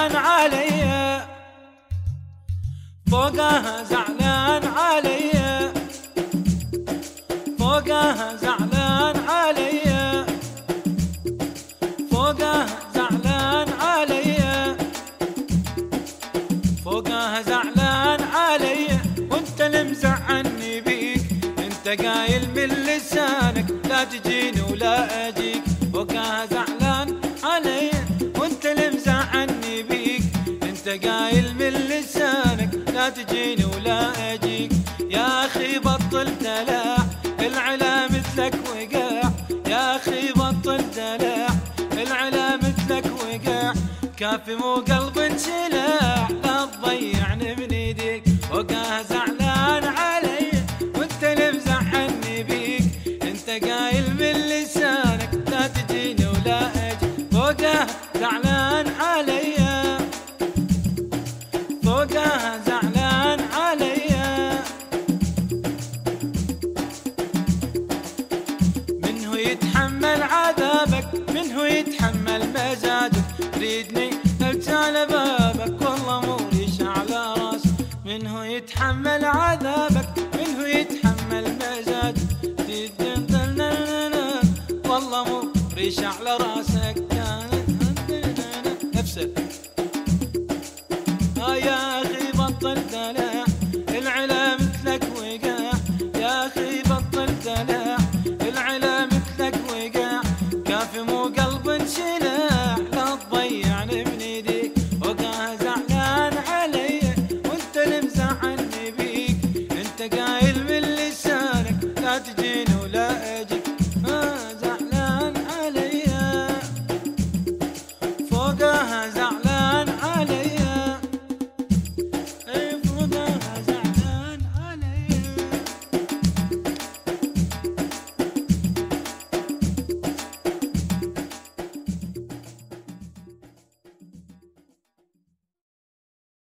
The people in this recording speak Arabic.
زعلان علي، فوقها زعلان علي، فوقها زعلان علي، فوقها زعلان علي، فوقها زعلان علي. وانت اللي مزعلني بيك، انت قايل من لسانك لا تجيني ولا اجيك. فوقها زعلان علي، وانت اللي مزعلني بيك، انت قايل من لسانك لا تجيني ولا اجيك. يا اخي بطل دلع، العلا مثلك وقع، يا اخي بطل دلع، العلا مثلك وقع. كافي مو قلب انشلع، لا تضيعني من ايديك. فوقها زعلان علي، وانت اللي مزعلني بيك، انت قايل من لسانك لا تجيني ولا اجي. فوقها زعلان علي، فوقها زعلان علي. من هو يتحمل عذابك، من هو يتحمل مزاجك،